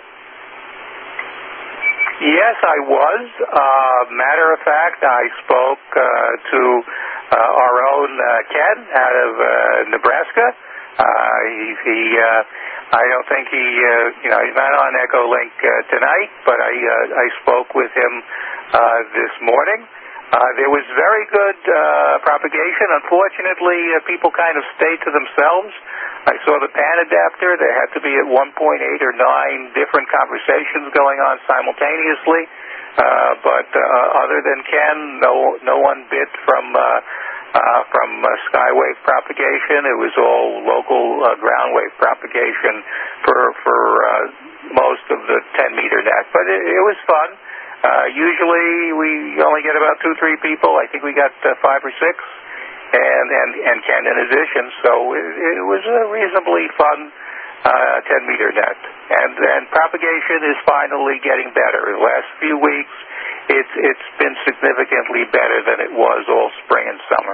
Yes, I was. Uh, matter of fact, I spoke uh, to uh, our own uh, Ken out of uh, Nebraska. Uh, he, he uh, I don't think he, uh, you know, he's not on Echo Link uh, tonight, but I, uh, I spoke with him uh, this morning. Uh, there was very good uh, propagation. Unfortunately, uh, people kind of stayed to themselves. I saw the pan adapter. There had to be at one point eight or nine different conversations going on simultaneously. Uh, but uh, other than Ken, no no one bit from uh, uh, from uh, skywave propagation. It was all local uh, ground wave propagation for for uh, most of the ten meter net. But it, it was fun. Uh, usually we only get about two, three people. I think we got uh, five or six, and and and Ken in addition. So it, it was a reasonably fun uh, ten meter net, and and propagation is finally getting better. The last few weeks, it's it's been significantly better than it was all spring and summer.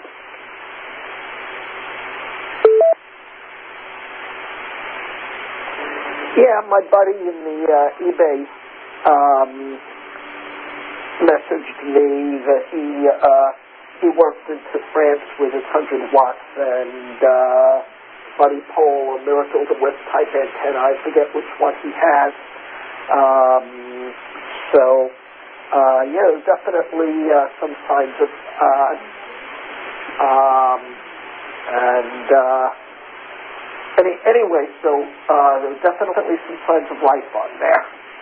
Yeah, my buddy in the uh, eBay um, messaged me that he uh, he worked into France with his one hundred watts and uh, Buddy Pole, a Miracle to Whip type antenna. I forget which one he has. Um, so, uh, yeah, there's definitely uh, some signs of, uh, um, and uh, any, anyway, so uh, there's definitely some signs of life on there.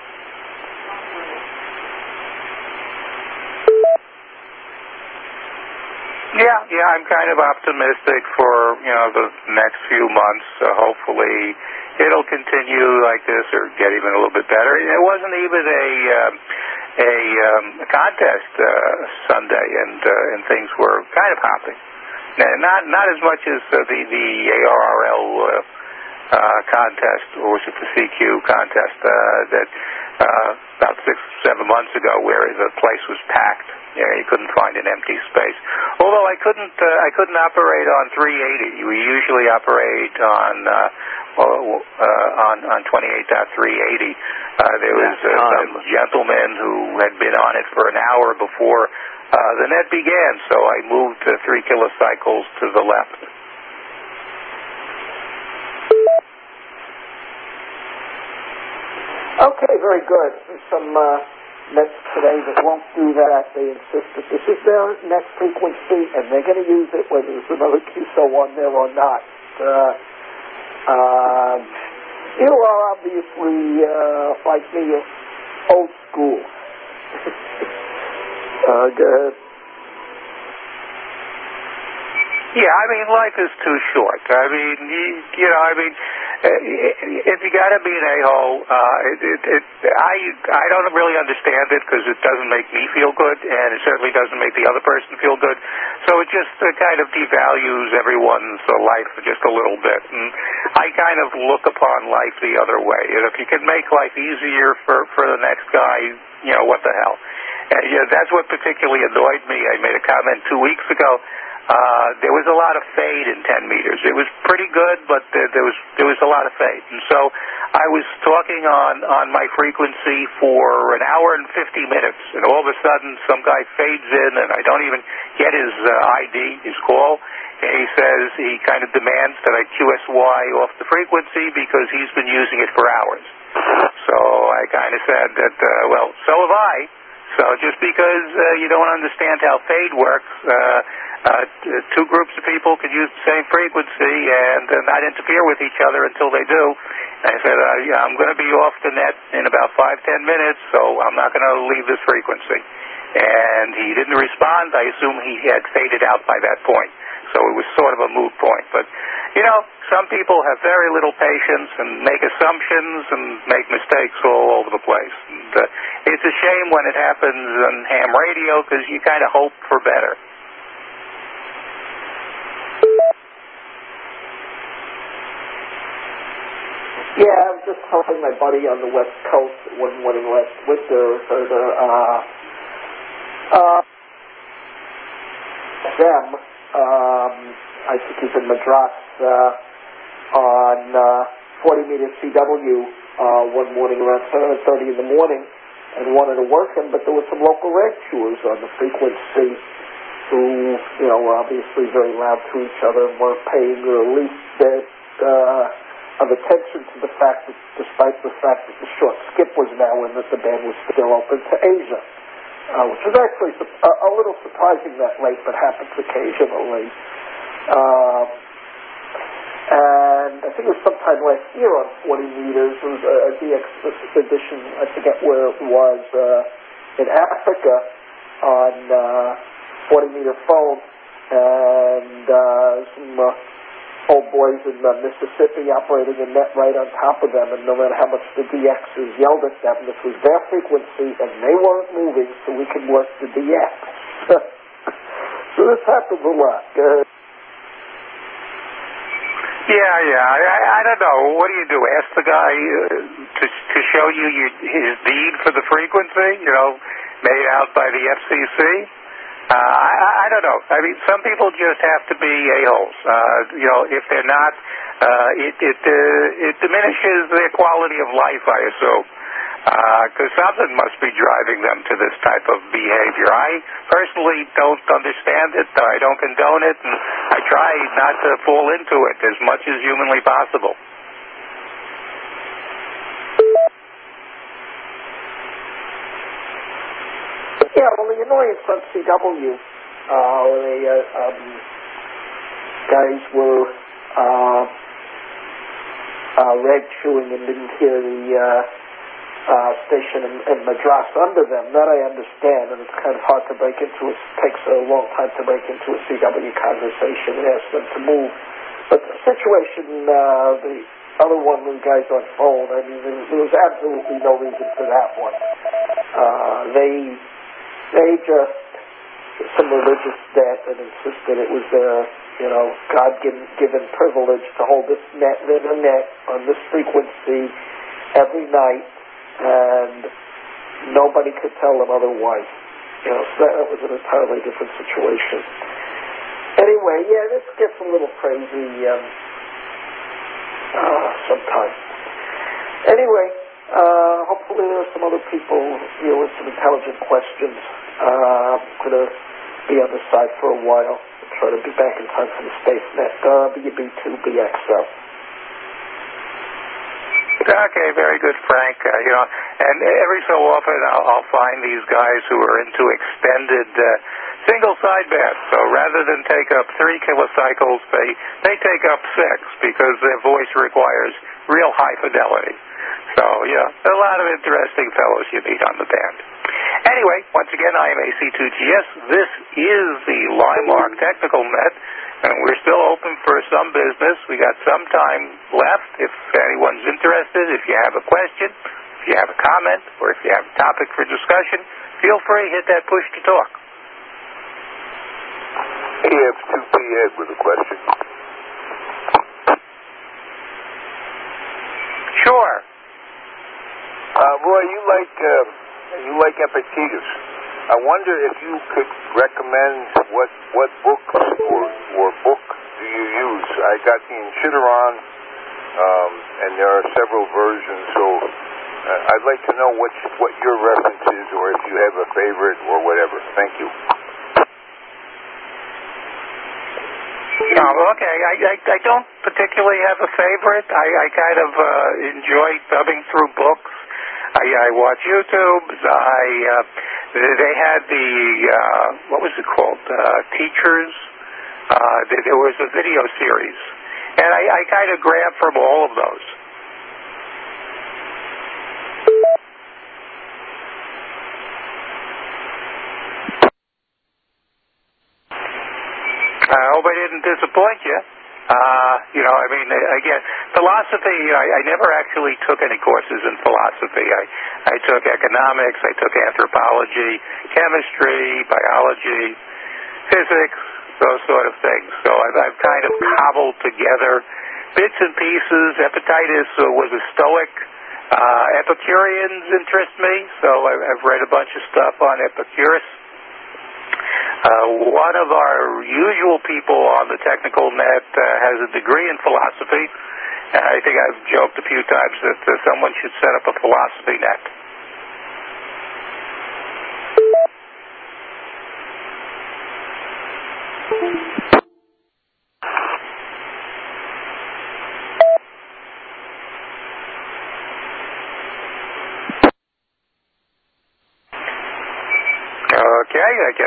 Yeah, yeah, I'm kind of optimistic for, you know, the next few months. Uh, hopefully it'll continue like this or get even a little bit better. It wasn't even a um, a, um, a contest uh, Sunday, and uh, and things were kind of hopping. Now, not not as much as uh, the the A R R L uh, uh, contest, or was it the C Q contest uh, that uh, about six seven months ago, where the place was packed. Yeah, you couldn't find an empty space. Although I couldn't, uh, I couldn't operate on three eighty. We usually operate on uh, uh, on on twenty-eight point three eighty. Uh, there was uh, some gentleman who had been on it for an hour before uh, the net began, so I moved uh, three kilocycles to the left. Okay, very good. Some. Uh Nets today that won't do that. They insist that this is their net frequency, and they're going to use it whether there's another Q S O on there or not. Uh, uh, you are obviously, uh, like me, old school. uh, go ahead. Yeah, I mean, life is too short. I mean, you, you know, I mean, if you got to be an a-hole, uh, it, it, it, I I don't really understand it because it doesn't make me feel good, and it certainly doesn't make the other person feel good. So it just uh, kind of devalues everyone's uh, life just a little bit. And I kind of look upon life the other way. And if you can make life easier for, for the next guy, you know, what the hell. And, yeah, that's what particularly annoyed me. I made a comment two weeks ago. Uh, there was a lot of fade in ten meters. It was pretty good, but there, there was there was a lot of fade. And so I was talking on, on my frequency for an hour and fifty minutes, and all of a sudden some guy fades in, and I don't even get his uh, I D, his call, and he says he kind of demands that I Q S Y off the frequency because he's been using it for hours. So I kind of said that, uh, well, so have I. So just because uh, you don't understand how fade works, uh, uh, two groups of people can use the same frequency and uh, not interfere with each other until they do. And I said, uh, yeah, I'm going to be off the net in about five, ten minutes, so I'm not going to leave this frequency. And he didn't respond. I assume he had faded out by that point. So it was sort of a moot point. But, you know, some people have very little patience and make assumptions and make mistakes all over the place. And, uh, it's a shame when it happens on ham radio because you kind of hope for better. Yeah, I was just helping my buddy on the West Coast one morning last winter. Heard uh, uh, them. Um, I think he's in Madras uh, on uh, forty meter C W uh, one morning around seven thirty in the morning, and wanted to work him, but there were some local ranchers on the frequency who, you know, were obviously very loud to each other and weren't paying the least bit uh, of attention to the fact that, despite the fact that the short skip was now in, that the band was still open to Asia. uh, which is actually su- a, a little surprising that late, but happens occasionally. Um, and I think it was sometime last year on forty meters, there was a, a D X edition, I forget where it was, uh, in Africa on uh, forty meter phone, and uh, some uh, old boys in uh, Mississippi operating a net right on top of them, and no matter how much the D Xs yelled at them, this was their frequency, and they weren't moving, so we could work the D X. So this happens a lot. Uh, Yeah, yeah. I, I don't know. What do you do? Ask the guy uh, to to show you your, his deed for the frequency, you know, made out by the F C C? Uh, I, I don't know. I mean, some people just have to be a-holes. Uh, you know, if they're not, uh, it it, uh, it diminishes their quality of life, I assume. Because uh, something must be driving them to this type of behavior. I personally don't understand it. I don't condone it, and I try not to fall into it as much as humanly possible. Yeah, well, the annoyance on C W, uh, the uh, um, guys were uh, uh, rag chewing and didn't hear the uh, uh, station in, in Madras under them. That I understand, and it's kind of hard to break into. It takes a long time to break into a C W conversation and ask them to move. But the situation, uh, the other one, the guys on phone, I mean, there, there was absolutely no reason for that one. Uh, they they just some religious debt and insisted it was a you know God-given given privilege to hold this net in a net on this frequency every night. And nobody could tell them otherwise. You know, so that, that was an entirely different situation. Anyway, yeah, this gets a little crazy um, uh, sometimes. Anyway, uh, hopefully there are some other people here with some intelligent questions. Uh, I'm going to be on the side for a while and try to be back in time for the SpaceNet uh, B B two B X L. Okay, very good, Frank. Uh, you know, and every so often I'll, I'll find these guys who are into extended uh, single sidebands. So rather than take up three kilocycles, they they take up six because their voice requires real high fidelity. So yeah, a lot of interesting fellows you meet on the band. Anyway, once again, I am A C two G S. This is the Limark Technical Net. And we're still open for some business. We got some time left. If anyone's interested, if you have a question, if you have a comment, or if you have a topic for discussion, feel free, hit that push to talk. A F two P Ed with a question. Sure. Uh, Roy, you like uh, you like Epictetus. I wonder if you could recommend what what books or or book do you use. I got the Enchidorron, um, and there are several versions. So uh, I'd like to know what what your reference is, or if you have a favorite or whatever. Thank you. Oh, okay. I, I, I don't particularly have a favorite. I, I kind of uh, enjoy thumbing through books. I, I watch YouTubes. I uh, they had the uh, what was it called? Uh, Teachers. Uh, there was a video series, and I, I kind of grabbed from all of those. I hope I didn't disappoint you. Uh, you know, I mean, again, philosophy, I, I never actually took any courses in philosophy. I, I took economics, I took anthropology, chemistry, biology, physics, those sort of things. So I've, I've kind of cobbled together bits and pieces. Epictetus was a Stoic. Uh, Epicureans interest me, so I've, I've read a bunch of stuff on Epicurus. Uh, one of our usual people on the technical net uh, has a degree in philosophy. And I think I've joked a few times that uh, someone should set up a philosophy net.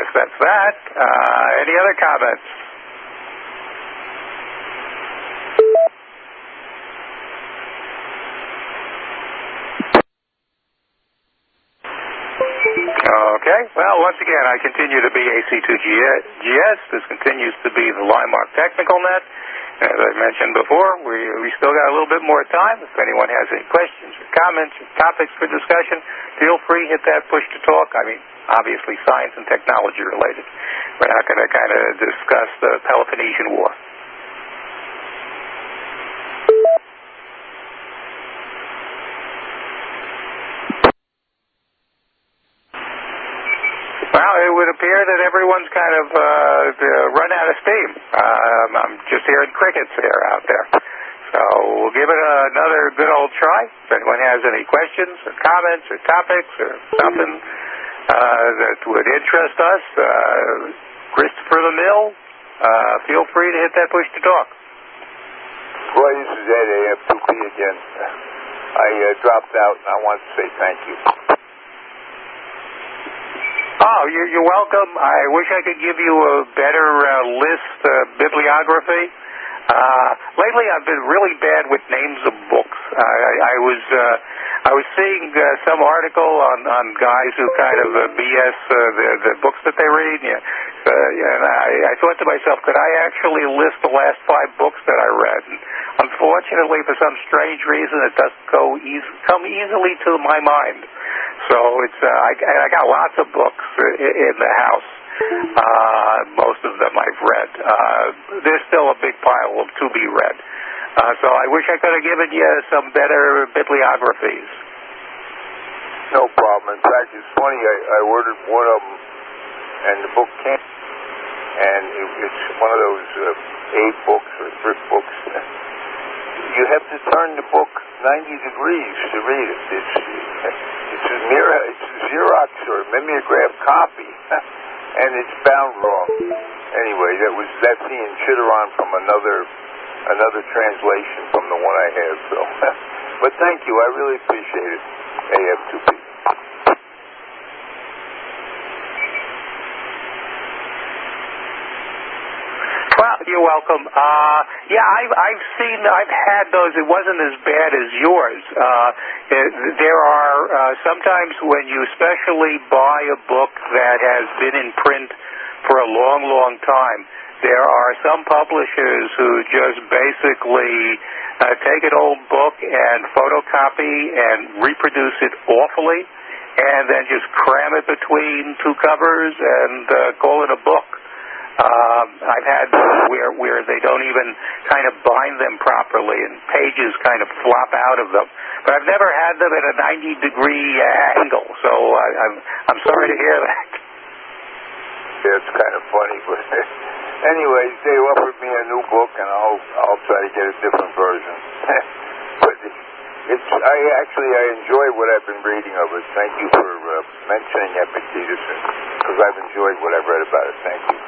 guess that's that. Uh, any other comments? Okay. Well, once again, I continue to be A C two G S. This continues to be the Limark Technical Net. As I mentioned before, we, we still got a little bit more time. If anyone has any questions or comments or topics for discussion, feel free, hit that push to talk. I mean, obviously science and technology related. We're not going to kind of discuss the Peloponnesian War. Well, it would appear that everyone's kind of uh, run out of steam. Um, I'm just hearing crickets here out there. So we'll give it another good old try. If anyone has any questions or comments or topics or something uh, that would interest us, uh, Christopher the Mill, uh, feel free to hit that push to talk. Boy, this is Ed, A F two P again. I uh, dropped out, and I want to say thank you. Oh, you're, you're welcome. I wish I could give you a better uh, list, uh, bibliography. Uh, lately, I've been really bad with names of books. Uh, I, I was uh, I was seeing uh, some article on, on guys who kind of uh, B S uh, the, the books that they read. Yeah. Uh, yeah, and I, I thought to myself, could I actually list the last five books that I read? And unfortunately, for some strange reason, it doesn't go easy, come easily to my mind. So it's uh, I, I got lots of books in the house. Uh, most of them I've read. Uh, there's still a big pile of to be read. Uh, so I wish I could have given you some better bibliographies. No problem. In fact, it's funny. I, I ordered one of them, and the book came, and it, it's one of those uh, aid books or thrift books. You have to turn the book ninety degrees to read it. It's it's a mirror, it's a Xerox or a mimeograph copy, and it's bound wrong. Anyway, that was that's the Chittaron from another another translation from the one I have. So, but thank you, I really appreciate it. A F two P. Well, you're welcome. Uh, yeah, I've, I've seen, I've had those. It wasn't as bad as yours. Uh, there are uh, sometimes when you especially buy a book that has been in print for a long, long time, there are some publishers who just basically uh, take an old book and photocopy and reproduce it awfully and then just cram it between two covers and uh, call it a book. Um, I've had where where they don't even kind of bind them properly, and pages kind of flop out of them. But I've never had them at a ninety degree angle, so I, I'm I'm sorry to hear that. Yeah, it's kind of funny, but anyways, they offered me a new book, and I'll I'll try to get a different version. But it's I actually I enjoy what I've been reading of it. Thank you for uh, mentioning Epictetus, because I've enjoyed what I've read about it. Thank you.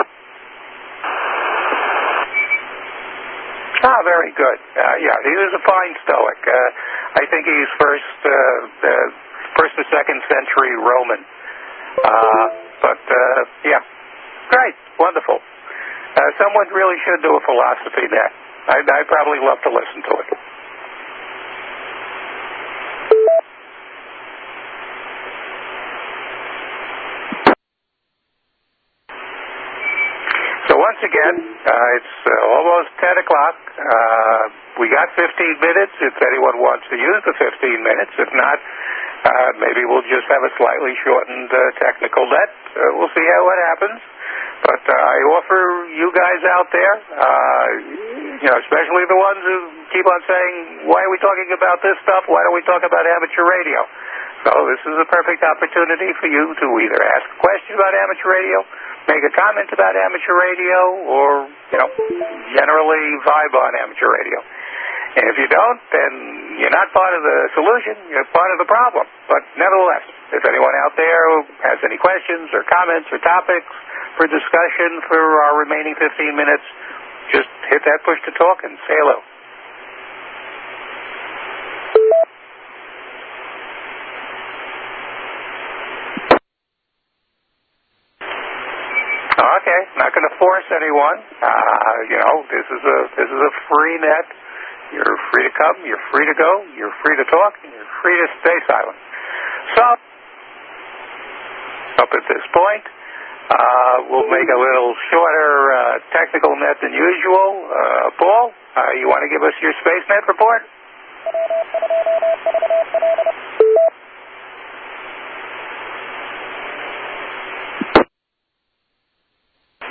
Ah, very good. Uh, yeah, he was a fine Stoic. Uh, I think he's first, uh, uh, first or second century Roman. Uh, but uh, yeah, great, wonderful. Uh, someone really should do a philosophy net. I'd, I'd probably love to listen to it. So once again, uh, it's uh, almost ten o'clock. Uh, we got fifteen minutes if anyone wants to use the fifteen minutes. If not, uh, maybe we'll just have a slightly shortened uh, technical net. Uh, we'll see how it happens. But uh, I offer you guys out there, uh, you know, especially the ones who keep on saying, why are we talking about this stuff? Why don't we talk about amateur radio? So this is a perfect opportunity for you to either ask a question about amateur radio, make a comment about amateur radio, or, you know, generally vibe on amateur radio. And if you don't, then you're not part of the solution, you're part of the problem. But nevertheless, if anyone out there has any questions or comments or topics for discussion for our remaining fifteen minutes, just hit that push to talk and say hello. Okay, not going to force anyone. Uh, you know, this is a this is a free net. You're free to come. You're free to go. You're free to talk. And you're free to stay silent. So, up at this point, uh, we'll make a little shorter uh, technical net than usual. Uh, Paul, uh, you want to give us your SpaceNet report?